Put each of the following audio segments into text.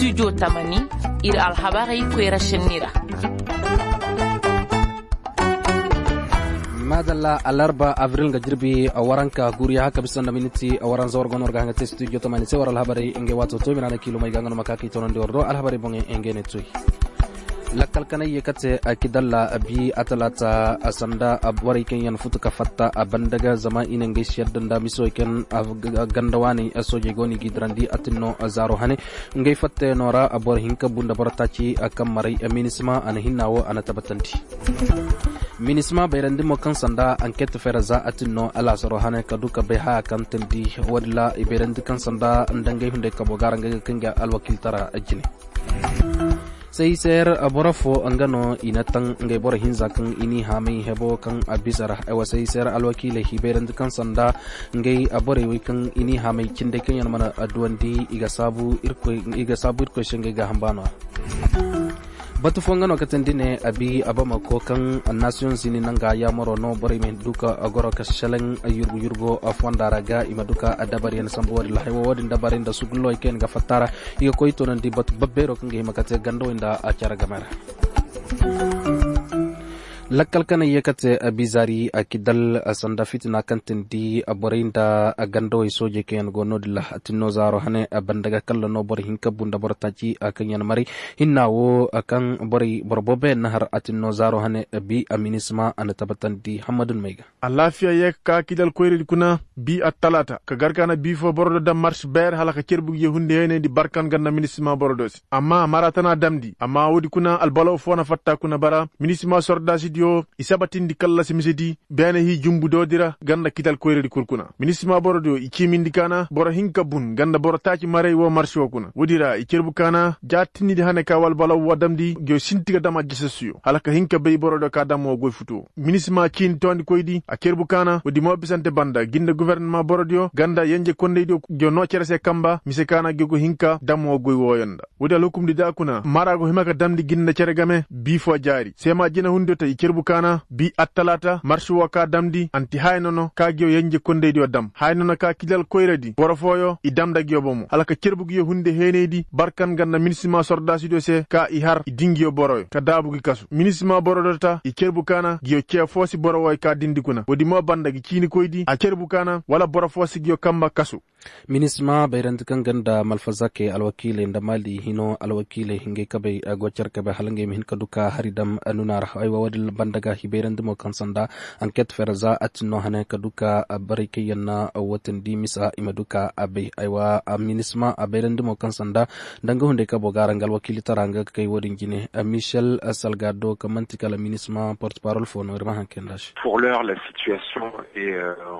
studio tamani ir alhabari kwera shenira madalla alarba avril ga jirbi waranka guriya haka bisan da miniti waran zawar gonor ga hangate studio tamani sai war alhabari inge wato to minana kilo mai gangano makaki tonon de ordo alhabari bonge inge ne tuy lakkal kana yekate akidalla abi atalata asanda abwari kenyan futuka fatta abandaga zama inen gaishiyar da miso ken gandawani asoje goni gidrandi atinno azaro hane ngai fatte nora abor hinka bunda bartaci akam marai minisma an hinnawo ana tabatanti minisma bayrandi mo kan sanda enquête feraza atinno ala saro hane kaduka be ha kan tandi wadla iberandi kan sanda ndangai hunde kabo garanga kinga alwakil tara ajini sai sayar aborafo angano inatan ngai bor hinza kan ini hami hebo kan abisara ewa sai sayar alwakile hiberan kan sanda ngai abore wi kan ini hami kinde kan yana mana aduandi iga sabu irko shinga ga hambano batu fongano katendine abi abama ko kan nation sini nanga ya moro no bari men duka agoro ka shaleng yurgo afwandaraga imaduka adabari en sambo la hewo wadin dabarin da sugullo ken ga fatara iyo koyto nan di batu babbero kan ga makate gando inda acara gamara lakkal kana yekate abizari akidal asanda fitna kantendi aborinda agando isoje ken gonodilla atinno zaro hane abandaga kala no bor hinka bunda bortaci akanyan mari hinnawo akan bori borbobe nahar atinno zaro hane bi aminisma an tabatandi hamadun maiga alafiya yekka kidal koyri kuna bi atalata ka garkana bi fo bordo da marche ber halaka cerbu yehunde hene di barkan ganna ministre bordos amma maratana damdi amma wodi kuna albalo fona fatta kuna bara ministre sordasi dio isabatindi kala simisedi bene hi jumbu dodira ganda kital koyre di kurkuna ministre bordo ikimindi kana boro hinka bun ganda boro taci mare wo marche kuna wodira icerbu kana jatini di hane ka wal balaw wadamdi go sintiga dama jesesio halaka hinka be bordo ka damo goy futu ministre kin tondi koydi acerbu kana wodi mo bisante banda ginda gouvernement bordio ganda yenje konde dio go no cerese kamba mise kana go hinka damo goy woyonda wodi lokum di dakuna marago himaka damdi ginna ceregame bifo jari sema jina hundo ta icerbu kana bi attalata marche waka damdi anti haynono ka gyo yenje konde dio dam haynono ka kidal koyredi borofoyo i damda gyo bomo halaka cerbu gyo hunde henedi barkan ganna ministre sordasi do se ka i har i dingio boroyo ka dabu gi kasu ministre borodota i cerbu kana gyo che fosi borowoy ka dindi kuna wodi mo banda gi kini koydi a cerbu kana wala borofosi gyo kamba kasu minisma bayrant kan ganda malfazake alwakile ndamali hino alwakile hinge kabe gochar kabe halange min kaduka haridam anunar aywa wadil bandaga hiberan mo kansanda enquête feraza atno hane kaduka barike yanna watan dimisa imaduka abe aywa minisma aberan mo kansanda danga hunde ka bogarangal wakili taranga kay wodin gine Michel Salgado kamantika la minisma porte-parole fo no rema hankendash pour l'heure la situation est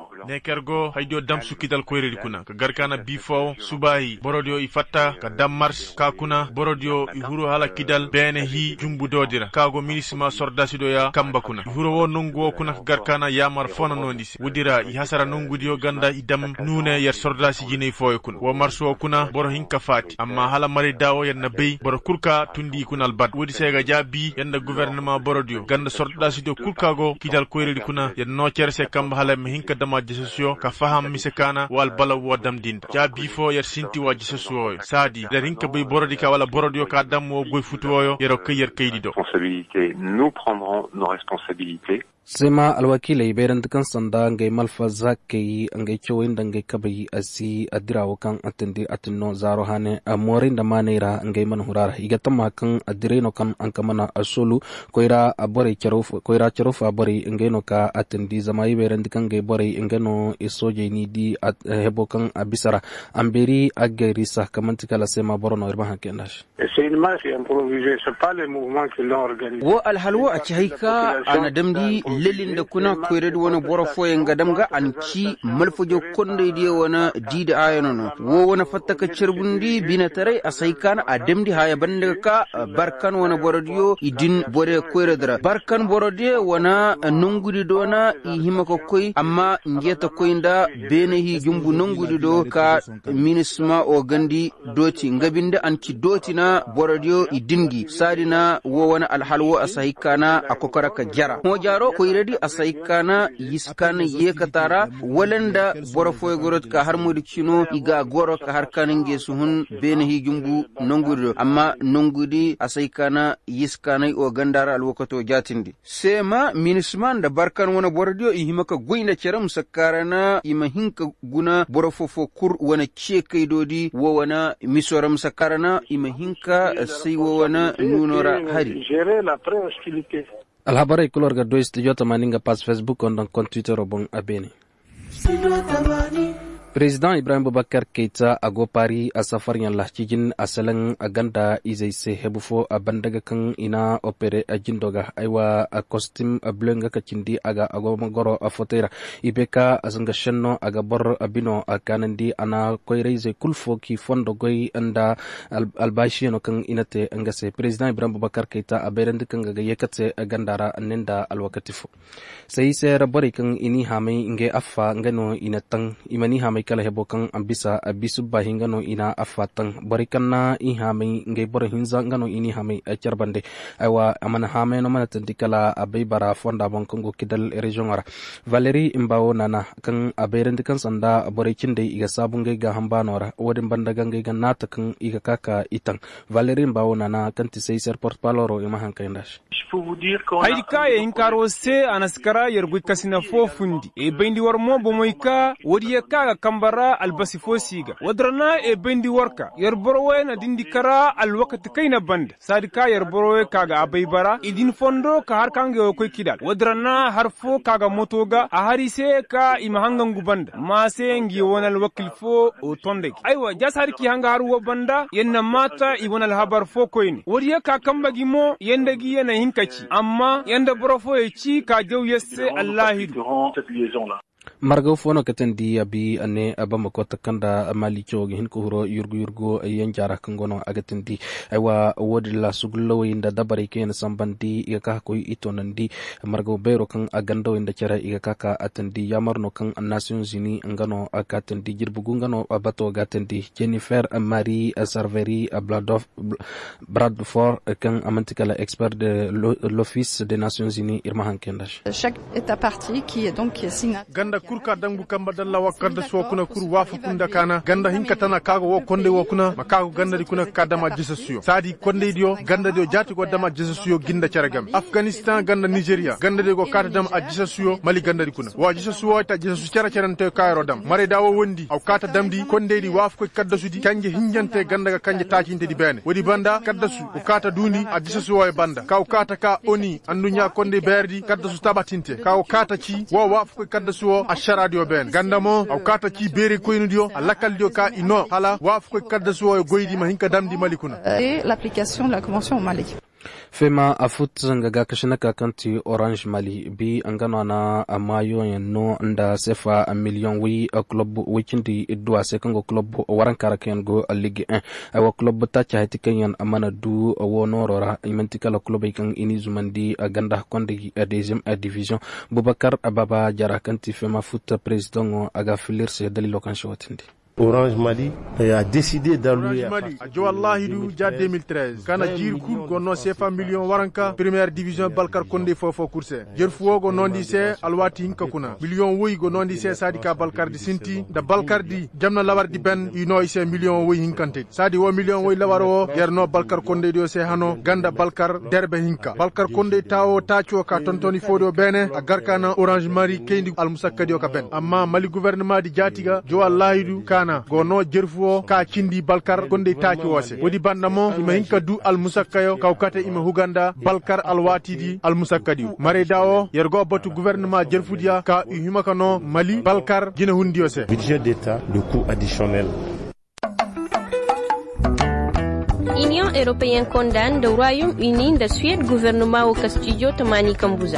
nekergo haydo dam sukidal koyre kuna garkana bifo subahi borodio ifatta ka dam marche ka kuna borodio ihuro hala kidal bene hi jumbu dodira kago ministre sordasi do ya kamba kuna ihuro wo nongo kuna garkana yamar fona nondisi wudira i hasara nongudio ganda idam nune yer sordasi jine foy kuna wo marche wo kuna boro hinka fati amma hala mari dawo yanna bey boro kurka tundi kunal bad wodi sega jabi yanda gouvernement borodio ganda sordasi do kurkago kidal koyre kuna yen no cerse kamba hala me hinka dama jesosio ka faham misekana wal balaw dam dinda jabi fo yer sinti waji sesuoyo sadi der hinka be borodi ka wala borodio ka dam wo goy futuoyo yero keyer kaydido responsabilité nous prendrons nos responsabilités sema alwakile iberant kan sanda ngai malfazake ngai choin dangai kabai asi adirawo kan atende atinno zaro hane amorin da manera ngai man hurara igatama kan adireno kan ankamana asolu koira abore charof abore ngai no ka atendi zama iberant kan ngai bore ngai no isoje ni di hebo kan abisara amberi agerisa kamantika la sema borono irba hakendash c'est une marche improvisée c'est pas les mouvements qui l'ont organisé wo alhalwa a chihika anadamdi lelin da kuna koyred wona boro foyen gadamga anci malfojo konde di wona dida ayano wo wona fattaka cerbundi bina tare asaikan ademdi haya bande ka barkan wona borodiyo idin bore koyredra barkan borode wona nongudi dona i himako koy amma ngeta koynda benehi jumbu nongudi do ka minisma o gandi doti ngabinda anci doti na borodiyo idingi sadina wo wona alhalwo asaikana akokara ka jara mo jaro koy koyredi asaykana yiskana yekatara walanda borofo gorot ka har mudikino iga goro ka har kaninge suhun bene hijumbu nongudo amma nongudi asaykana yiskana o gandara alwakato jatindi sema minisman da barkan wana bordio ihimaka goyna ceram sakarana imahinka guna borofo kur wana chekaidodi wo wana misoram sakarana imahinka sai wo wana nunora hari alhabarai kulor ga dois tijota maninga pas Facebook on compte Twitter obon abene President Ibrahim Boubacar Keita ago Paris a safar yan lahcijin asalan aganda izaise hebufo abandaga kan ina opere ajindoga aiwa a costume blenga kachindi aga ago magoro a fotera ibeka azanga shenno aga bor abino akanandi ana koireize kulfo ki fondo goy anda albashino kan inate angase President Ibrahim Boubacar Keita aberende kan ga yekate agandara nenda alwakatifo sai se rabari kan ini hamai inge affa ngano inatang imani hamai kala hebo kan ambisa abisu bahingano ina afatan barikanna ihami ngai bor hinza ngano ini hami charbande aywa amana hame no manata dikala abai bara fonda bon kongo kidal region ara Valerie Imbawo nana kan aberende kan sanda borikin dai iga sabun ngai ga hambano ara wodin bandaga ngai ga nata kan iga kaka itan Valerie Imbawo nana kan ti sai serport paloro ima hankaindash haydi kaye in karo se anaskara yergu kasina fofundi e bendi war mo bomoika wodi kaga kambara albasi fosiga wadrana e bendi warka yerborowe na dindikara alwakati kaina band sadika yerborowe kaga abaybara idin fondo ka har kange ko kidal wadrana harfo kaga motoga a harise ka imahangangu band ma sengi wonal wakil fo o tonde aywa jasarki hanga haru banda yenna mata ibonal habar fo koyni wodi ka kambagi mo yendagi yana hinkaci amma yanda borofo e ci ka jew yesse allahidu margo fono katendi abi ane abama ko takanda mali jogi hin ko huro yurgo yen jara kangono agatendi aywa wodi la suglo inda dabari ken sambandi ka ko itonandi margo bero kan agando inda cara iga kaka atandi yamarno kan Nations Unies ngano akatendi jirbugu ngano abato gatendi Jennifer Marie Sarveri Bradford kan amantikala expert de l'Office des Nations Unies irma hankendash chaque état partie qui est donc ganda kurka dangu kamba dalla wakanda so kuna kur wafu kunda kana ganda hinka tana kago wo konde wo kuna makago ganda di kuna kadama jesusuyo sadi konde dio ganda dio jati go dama jesusuyo ginda charagam Afghanistan ganda Nigeria ganda de go kata dam a jesusuyo Mali ganda di kuna wa jesusuyo ta jesusu charante kairo dam mare dawo wondi aw kata damdi konde di wafu ko kadda sudi kanje hinjante ganda ga kanje taacinde di bene wodi banda kadda su ko kata dundi a jesusuyo e banda kaw kata ka oni andunya konde berdi kadda su tabatinte kaw kata ci wo wafu ko kadda su a sharadio ben gandamo aw kata ci bere koynudio a lakaldio ka ino hala wafu ko kadda su o goydi ma hinka damdi malikuna et l'application de la convention au Mali. Fema afut ngaga kashinaka kanti Orange Mali bi angano na amayo no nda sefa a million wi a club wikindi idwa sekango club warankara kengo a ligue 1 awa club ta chaiti kenyan amana du wonorora imentikala club ikan inizumandi a ganda kondi a deuxième division Boubacar Ababa Jara kanti Fema foot président aga filirse dalilo kan shotindi Orange Mali a décidé d'allouer Orange Mali a jo wallahi du ja 2013 kana jir kur gonno sefa million waranka première division Balkar Konde fofo course jer fuogo nondi se alwati hinka kuna million woy go nondi se sadika Balkar di sinti da Balkar di jamna lawar di ben ino ise million woy hinkante sadi wo million woy lawaro yerno Balkar Konde dio se hano ganda Balkar derbe hinka Balkar Konde tawo tacho ka tontoni fodo bene a garkana Orange Mali kendi al musakkadio ka ben amma Mali gouvernement di jatiga jo wallahi du kana gono jerfuo ka cindi Balkar Konde taaki wose wodi bandamo ima hinka du al musakkayo kawkate ima huganda Balkar al watidi al musakkadi mare dawo yergo botu gouvernement jerfudia ka himakano Mali Balkar gina hundi wose budget d'état de coût additionnel. Union européenne condamne le Royaume-Uni de Suède gouvernement au Castillo Tamani Kambuza.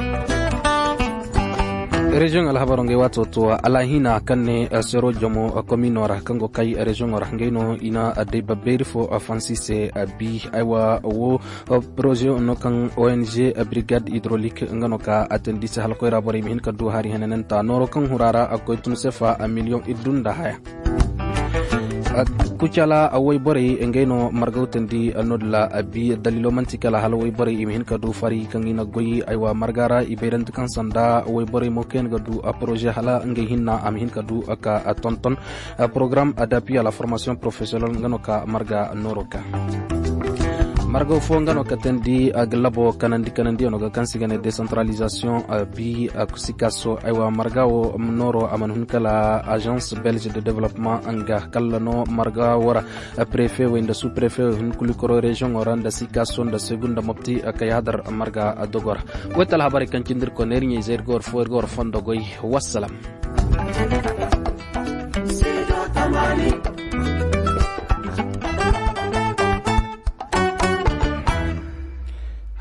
Region alhabaronge wato to alahina kanne sero jomo kominora kango kai region orangeno ina ade baberi fo Francis abi aiwa wo projet no kan ONG brigade hydraulique ngano ka atendi se halko rabore min ka do hari hanen ta noro kan hurara akoy tun sefa a million idunda haya kucala away bore engeno margautendi anodla abi dalilo mantikala halaway bore imhin kadu fari kangina goyi aywa margara iberant kan sanda away bore moken gadu a projet hala ngehinna amhin kadu aka tonton programme d'appui à la formation professionnelle ngano ka marga noroka margo fongano katendi aglabo kanandi onoga kansigane décentralisation bi akusikaso aywa margao noro amanhun kala agence belge de développement anga kallano marga wara préfet wenda sous préfet hun kulikoro region oranda sikaso nda segunda mopti akayadar marga adogor wetal habari kancindir ko nerni zergor forgor fondogoy wassalam